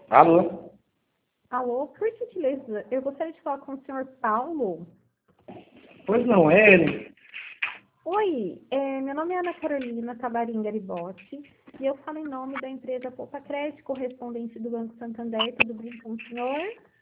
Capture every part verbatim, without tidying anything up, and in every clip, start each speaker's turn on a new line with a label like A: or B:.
A: Alô?
B: Alô, por gentileza, eu gostaria de falar com o senhor Paulo.
A: Pois não é ele?
B: Oi, é, meu nome é Ana Carolina Tabarim Garibotti e eu falo em nome da empresa Poupa Crédito, correspondente do Banco Santander. Tudo bem com o senhor?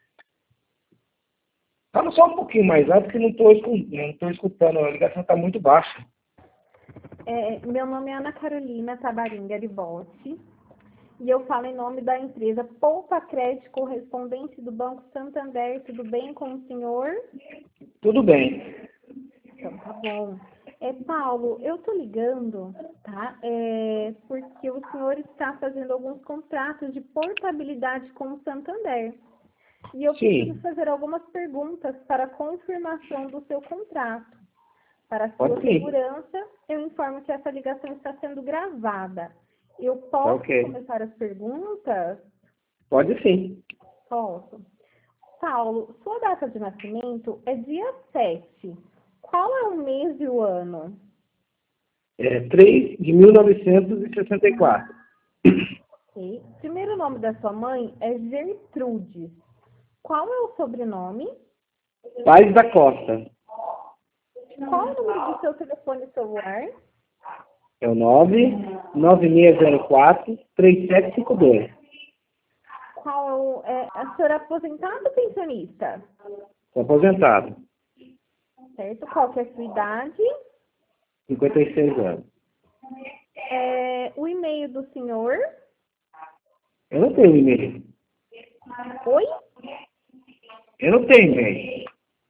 A: Fala só um pouquinho mais alto que não estou escutando, não estou escutando, a ligação está muito baixa.
B: É, meu nome é Ana Carolina Tabarim Garibotti e eu falo em nome da empresa Poupa Crédito, correspondente do Banco Santander. Tudo bem com o senhor?
A: Tudo bem.
B: Então, tá bom. É, Paulo, eu tô ligando, tá? É, porque o senhor está fazendo alguns contratos de portabilidade com o Santander. E eu preciso
A: Sim,
B: fazer algumas perguntas para a confirmação do seu contrato. Para
A: pode
B: sua
A: sim.
B: segurança, eu informo que essa ligação está sendo gravada. Eu
A: Tá
B: posso
A: ok.
B: começar as perguntas?
A: Pode sim.
B: Posso. Paulo, sua data de nascimento é dia sete. Qual é o mês e o ano?
A: É três de mil novecentos e sessenta e quatro.
B: Ok. Primeiro nome da sua mãe é Gertrudes. Qual é o sobrenome?
A: Paz da Costa.
B: Qual é o número do seu telefone celular?
A: É o nove nove seis zero quatro três sete cinco dois.
B: Qual é, o, é a senhora é aposentada ou pensionista?
A: Estou aposentado.
B: Certo? Qual que é a sua idade?
A: cinquenta e seis anos.
B: É, o e-mail do senhor?
A: Eu não tenho e-mail.
B: Oi?
A: Eu não tenho e-mail.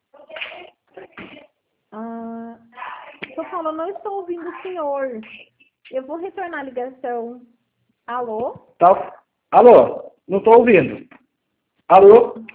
B: Ah, estou falando, não estou ouvindo o senhor. Eu vou retornar a ligação. Alô?
A: Tá. Alô? Não estou ouvindo. Alô?